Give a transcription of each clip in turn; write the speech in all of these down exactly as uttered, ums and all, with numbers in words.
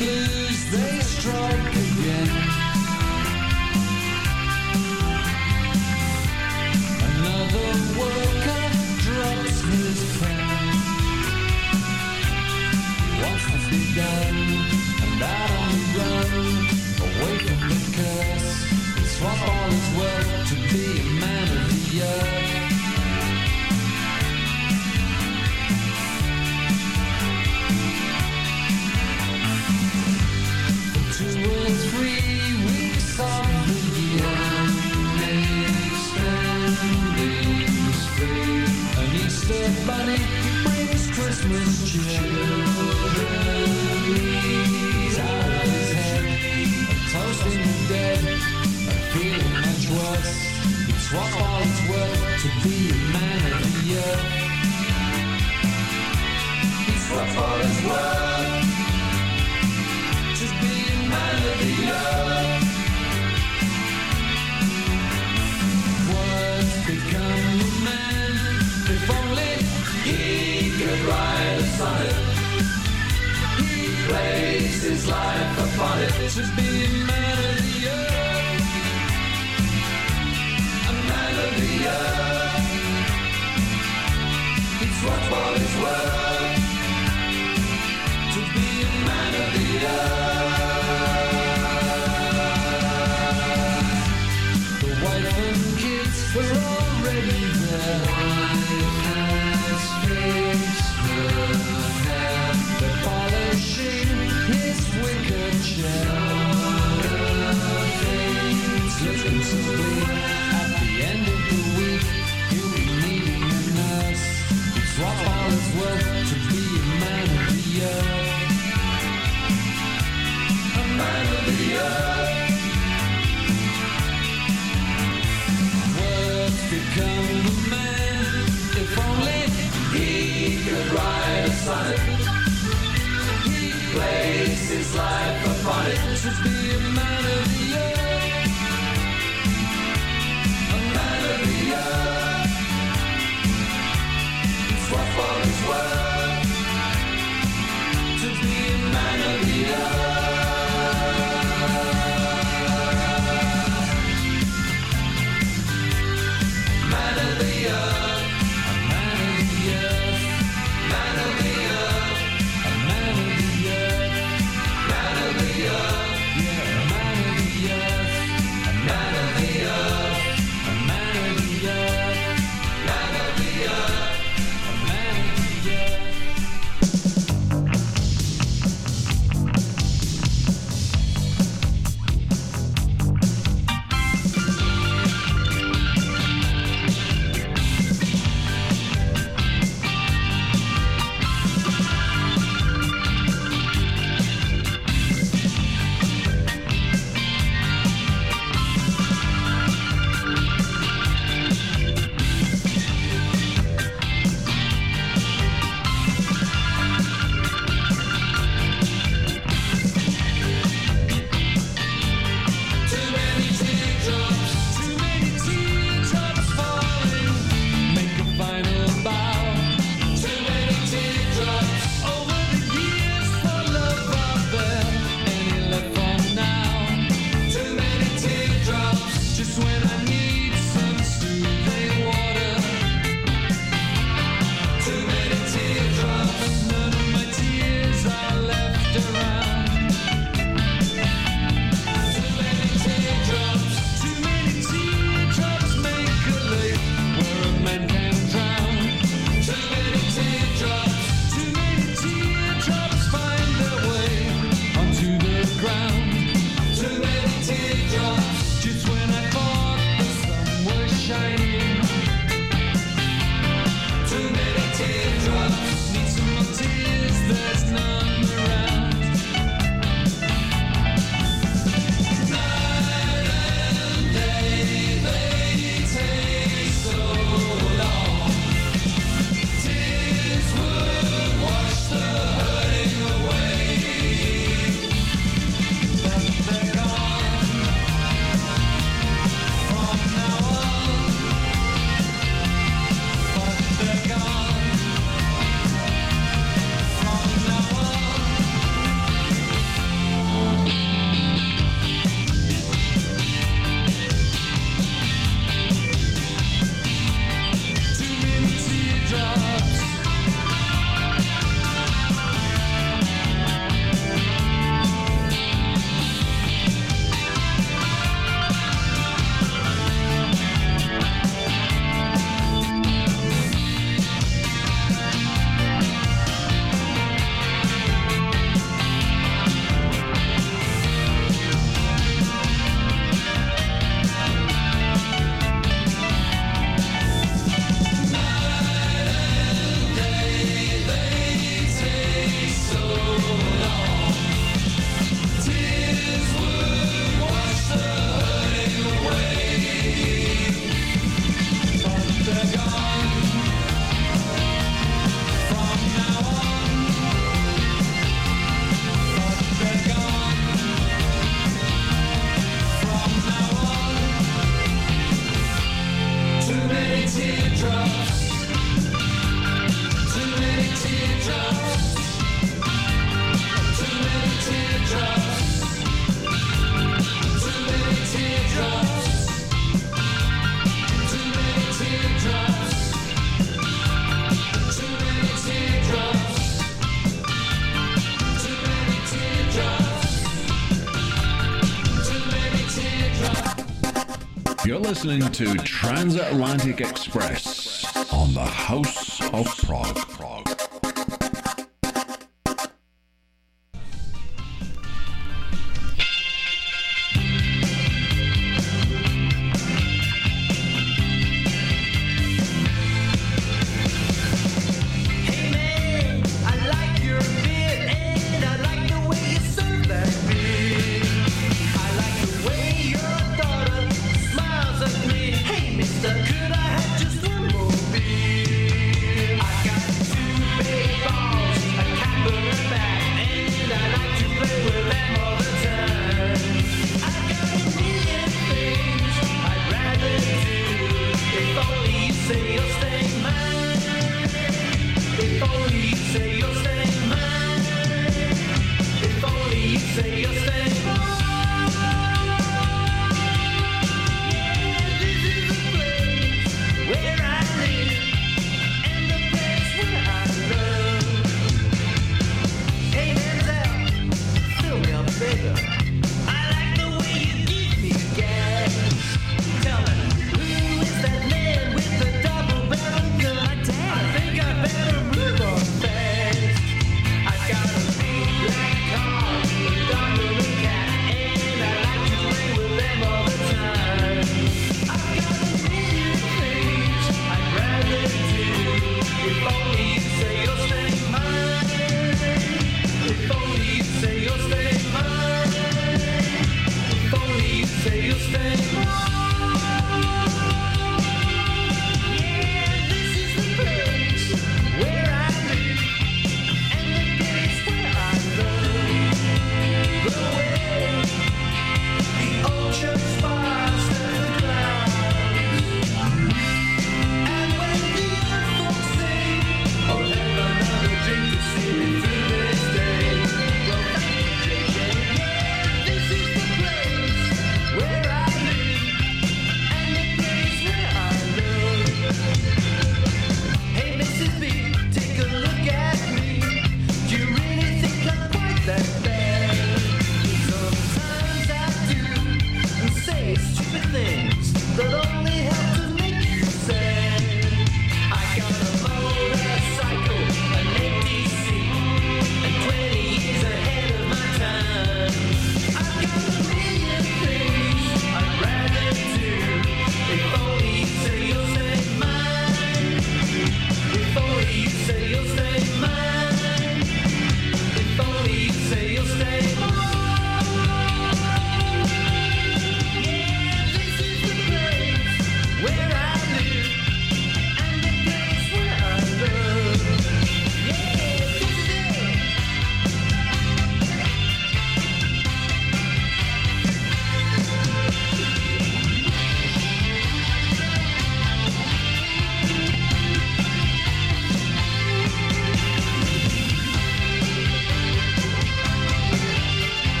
blues, they strike again. Another worker drops his pen. He wants to be done, and out on the run, away from the curse. He swap all his work to be a man of the earth. Two or three weeks of the year, spending free. An Easter bunny brings Christmas cheer. He's out of his head, toasting the dead, feeling much worse. He'd swap all his work to be a man of the earth. He'd swap all his work to be a man of the earth. Words become a man if only he could write a sonnet. He plays his life upon it to be a man of the earth. A man of the earth. He'd swap all his work to be a man of the earth. The wife and kids were already there. Wife has fixed her hair. They're polishing his wicker chair. Things looking so bleak. At the end of the week, he'll be needing a nurse. He'd swap all his work to be a man of the earth. A man of the earth. Words become a man if only he could write a sonnet. He plays his life upon it to be a man of the earth. A man of the earth. He swap all his work to be a man of the earth. Man of the earth, a man of the earth, man of the earth, a man of the earth, man of the earth, yeah, a man You're listening to Transatlantic Express on the House of Prog. Prog. Could I have just one more beer? I got two big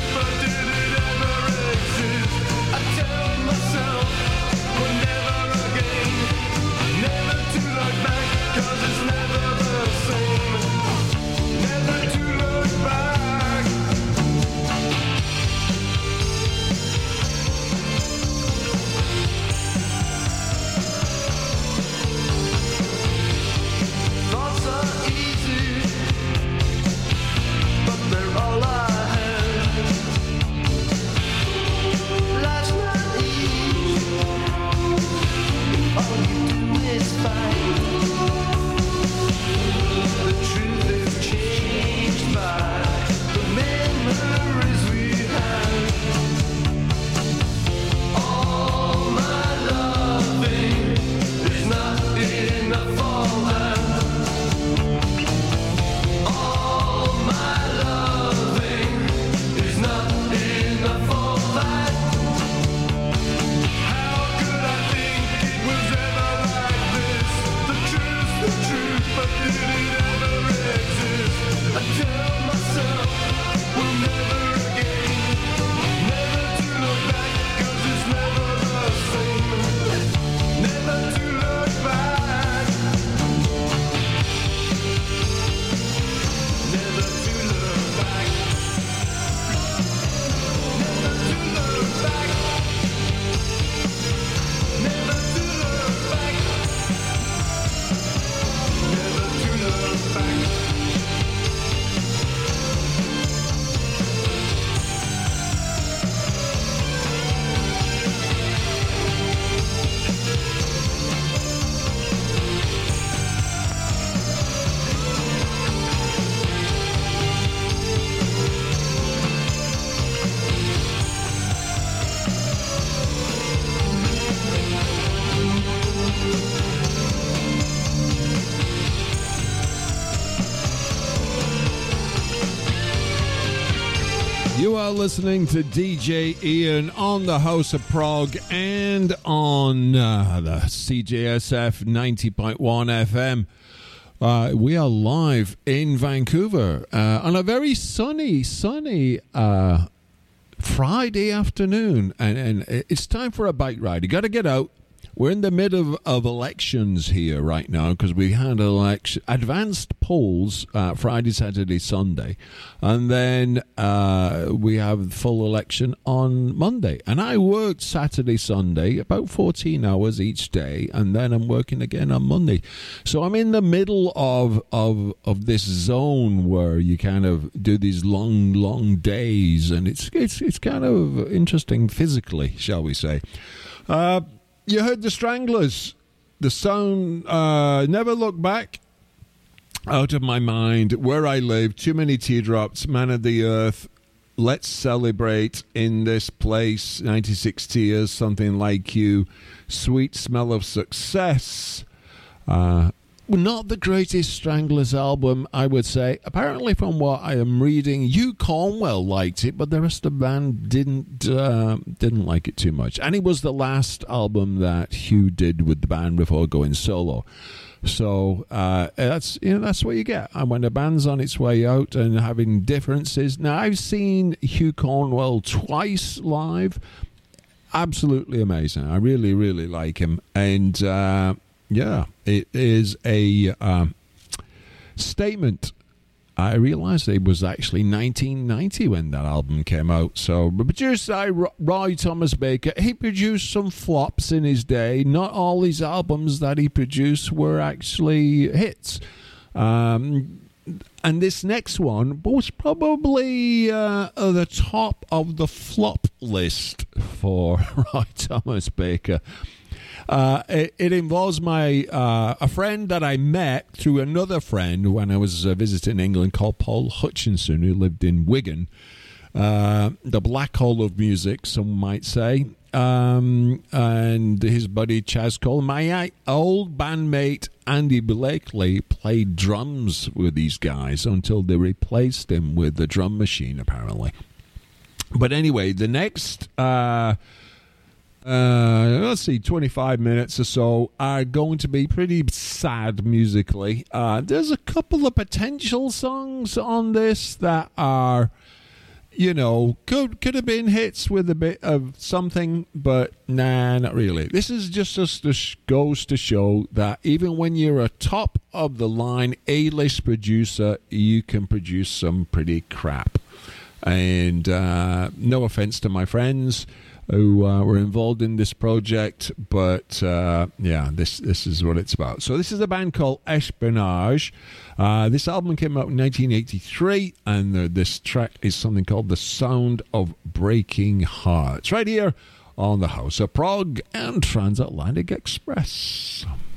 You are listening to D J Ian on the House of Prog and on uh, the C J S F ninety point one F M. Uh, we are live in Vancouver uh, on a very sunny, sunny uh, Friday afternoon. And, and it's time for a bike ride. You got to get out. We're in the middle of, of elections here right now because we had election, advanced polls uh, Friday, Saturday, Sunday. And then uh, we have full election on Monday. And I worked Saturday, Sunday, about fourteen hours each day. And then I'm working again on Monday. So I'm in the middle of, of, of this zone where you kind of do these long, long days. And it's, it's, it's kind of interesting physically, shall we say. Uh You heard the Stranglers, the song uh, Never Look Back, Out of My Mind, Where I Live, Too Many Teardrops, Man of the Earth, Let's Celebrate, In This Place, ninety-six Tears, Something Like You, Sweet Smell of Success. Uh, not the greatest Stranglers album, I would say. Apparently, from what I am reading, Hugh Cornwell liked it, but the rest of the band didn't uh, didn't like it too much. And it was the last album that Hugh did with the band before going solo. So uh, that's you know that's what you get. And when a band's on its way out and having differences. Now, I've seen Hugh Cornwell twice live. Absolutely amazing. I really, really like him. And Uh, Yeah, it is a um, statement. I realised it was actually nineteen ninety when that album came out. So, produced by Roy Thomas Baker, he produced some flops in his day. Not all his albums that he produced were actually hits. Um, and this next one was probably uh, at the top of the flop list for Roy Thomas Baker. Uh, it, it involves my uh, a friend that I met through another friend when I was uh, visiting England called Paul Hutchinson, who lived in Wigan. Uh, the black hole of music, some might say. Um, and his buddy Chaz Cole. My old bandmate Andy Blakely played drums with these guys until they replaced him with the drum machine, apparently. But anyway, the next... Uh, Uh, let's see, twenty-five minutes or so are going to be pretty sad musically. Uh, there's a couple of potential songs on this that are you know, could could have been hits with a bit of something, but nah, not really. This is just just this goes to show that even when you're a top of the line A-list producer, you can produce some pretty crap. And uh, no offense to my friends who uh, were involved in this project, but uh, yeah, this this is what it's about. So this is a band called Espionage. Uh, this album came out in nineteen eighty-three, and uh, this track is something called The Sound of Breaking Hearts, right here on the House of Prog and Transatlantic Express.